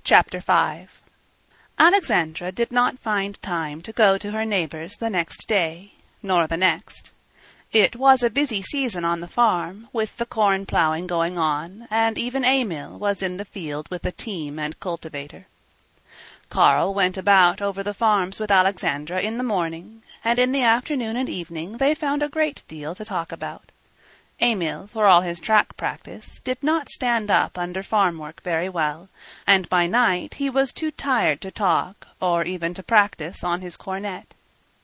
Chapter 5 Alexandra did not find time to go to her neighbors the next day, nor the next. It was a busy season on the farm, with the corn plowing going on, and even Emil was in the field with the team and cultivator. Carl went about over the farms with Alexandra in the morning, and in the afternoon and evening they found a great deal to talk about. Emil, for all his track practice, did not stand up under farm work very well, and by night he was too tired to talk, or even to practice on his cornet.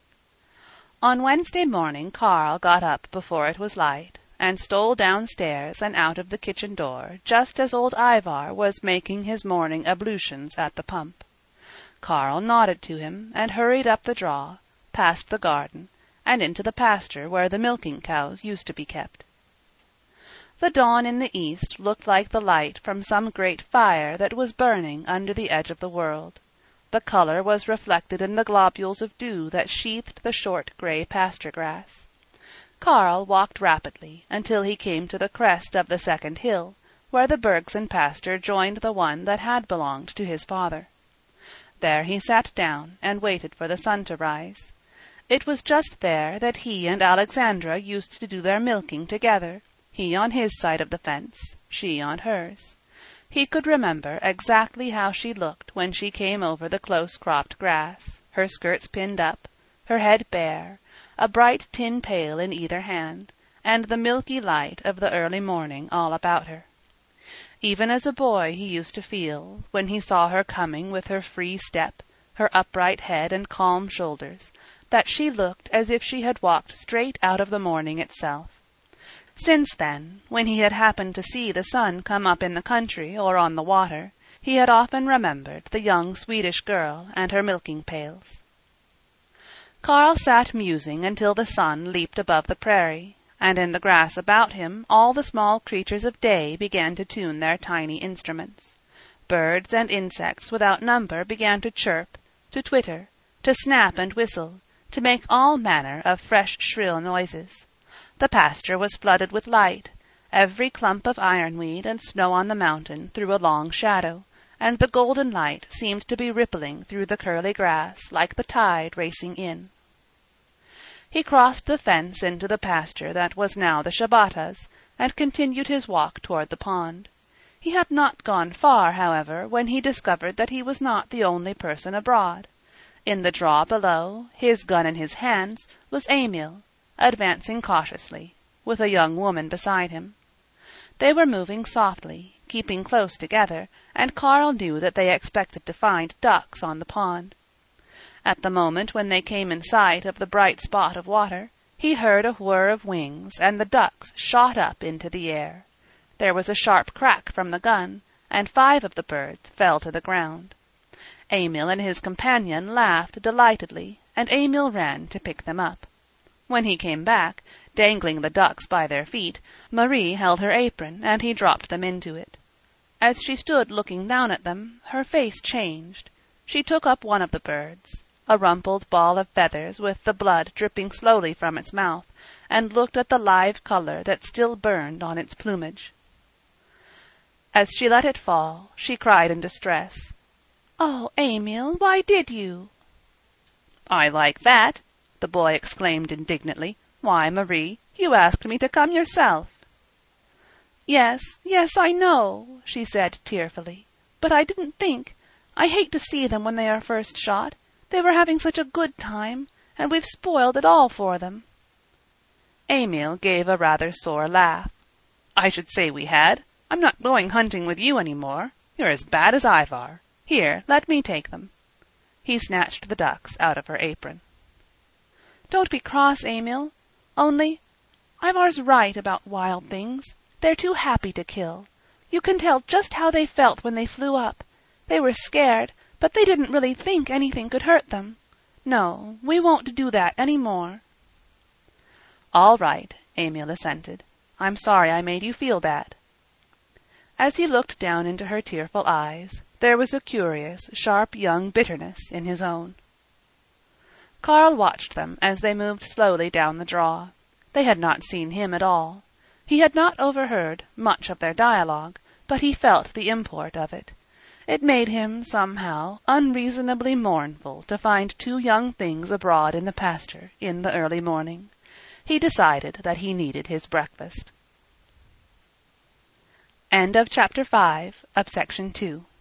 On Wednesday morning Carl got up before it was light, and stole downstairs and out of the kitchen door just as old Ivar was making his morning ablutions at the pump. Carl nodded to him, and hurried up the draw, past the garden, and into the pasture where the milking cows used to be kept. The dawn in the east looked like the light from some great fire that was burning under the edge of the world. The color was reflected in the globules of dew that sheathed the short gray pasture grass. Carl walked rapidly until he came to the crest of the second hill, where the Bergson pasture joined the one that had belonged to his father. There he sat down and waited for the sun to rise. It was just there that he and Alexandra used to do their milking together, he on his side of the fence, she on hers. He could remember exactly how she looked when she came over the close-cropped grass, her skirts pinned up, her head bare, a bright tin pail in either hand, and the milky light of the early morning all about her. Even as a boy he used to feel, when he saw her coming with her free step, her upright head and calm shoulders, that she looked as if she had walked straight out of the morning itself. Since then, when he had happened to see the sun come up in the country or on the water, he had often remembered the young Swedish girl and her milking pails. Carl sat musing until the sun leaped above the prairie, and in the grass about him all the small creatures of day began to tune their tiny instruments. Birds and insects without number began to chirp, to twitter, to snap and whistle, to make all manner of fresh shrill noises. The pasture was flooded with light. Every clump of ironweed and snow on the mountain threw a long shadow, and the golden light seemed to be rippling through the curly grass like the tide racing in. He crossed the fence into the pasture that was now the Shabatas, and continued his walk toward the pond. He had not gone far, however, when he discovered that he was not the only person abroad. In the draw below, his gun in his hands, was Emil, advancing cautiously, with a young woman beside him. They were moving softly, keeping close together, and Carl knew that they expected to find ducks on the pond. At the moment when they came in sight of the bright spot of water, he heard a whir of wings, and the ducks shot up into the air. There was a sharp crack from the gun, and 5 of the birds fell to the ground. Emil and his companion laughed delightedly, and Emil ran to pick them up. When he came back, dangling the ducks by their feet, Marie held her apron, and he dropped them into it. As she stood looking down at them, her face changed. She took up one of the birds, a rumpled ball of feathers with the blood dripping slowly from its mouth, and looked at the live color that still burned on its plumage. As she let it fall, she cried in distress, "Oh, Emil, why did you?" "I like that!" the boy exclaimed indignantly. "Why, Marie, you asked me to come yourself." "Yes, I know," she said tearfully. "But I didn't think. I hate to see them when they are first shot. They were having such a good time, and we've spoiled it all for them." Emil gave a rather sore laugh. "I should say we had. I'm not going hunting with you any more. You're as bad as Ivar. Here, let me take them." He snatched the ducks out of her apron. "Don't be cross, Emil. Only, Ivar's right about wild things. They're too happy to kill. You can tell just how they felt when they flew up. They were scared, but they didn't really think anything could hurt them. No, we won't do that any more." "All right," Emil assented. "I'm sorry I made you feel bad." As he looked down into her tearful eyes, there was a curious, sharp young bitterness in his own. Carl watched them as they moved slowly down the draw. They had not seen him at all. He had not overheard much of their dialogue, but he felt the import of it. It made him, somehow, unreasonably mournful to find two young things abroad in the pasture, in the early morning. He decided that he needed his breakfast. End of chapter 5 of section 2.